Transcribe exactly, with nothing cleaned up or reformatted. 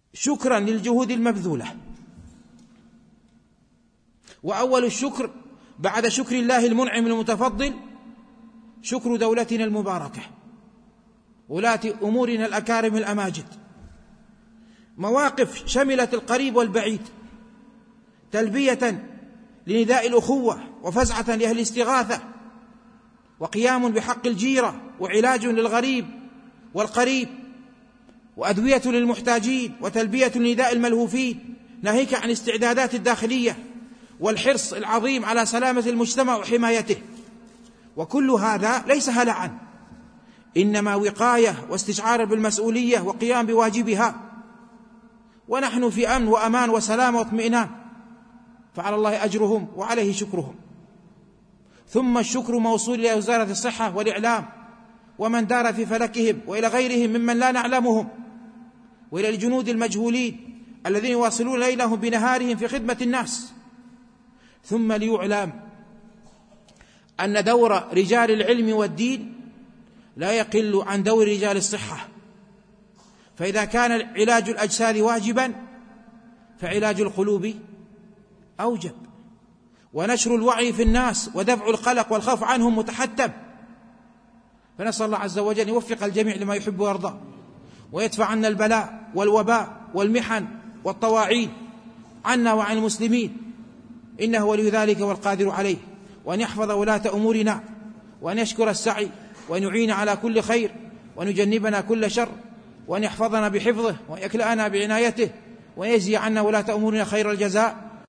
شكرا للجهود المبذولة. وأول الشكر بعد شكر الله المنعم المتفضل شكر دولتنا المباركة، ولاة أمورنا الأكارم الأماجد، مواقف شملت القريب والبعيد، تلبية لنداء الأخوة وفزعة لأهل الاستغاثة، وقيام بحق الجيرة، وعلاج للغريب والقريب، وأدوية للمحتاجين، وتلبية لنداء الملهوفين، ناهيك عن استعدادات الداخلية والحرص العظيم على سلامة المجتمع وحمايته. وكل هذا ليس هلعا، إنما وقاية واستشعار بالمسؤولية وقيام بواجبها، ونحن في أمن وأمان وسلام واطمئنان، فعلى الله أجرهم وعليه شكرهم. ثم الشكر موصول إلى وزارة الصحة والإعلام ومن دار في فلكهم، وإلى غيرهم ممن لا نعلمهم، وإلى الجنود المجهولين الذين يواصلون ليلهم بنهارهم في خدمة الناس. ثم ليعلم أن دور رجال العلم والدين لا يقل عن دور رجال الصحة، فإذا كان علاج الأجساد واجبا فعلاج القلوب أوجب، ونشر الوعي في الناس ودفع القلق والخوف عنهم متحتم. فنسأل الله عز وجل أن يوفق الجميع لما يحب ويرضى، ويدفع عنا البلاء والوباء والمحن والطواعين عنا وعن المسلمين، إنه ولي ذلك والقادر عليه، وأن يحفظ ولاة أمورنا، وأن يشكر السعي، وأن يعين على كل خير، وأن يجنبنا كل شر، وأن يحفظنا بحفظه، وأن يكلأنا بعنايته، وأن يجزي عنا ولاة أمورنا خير الجزاء،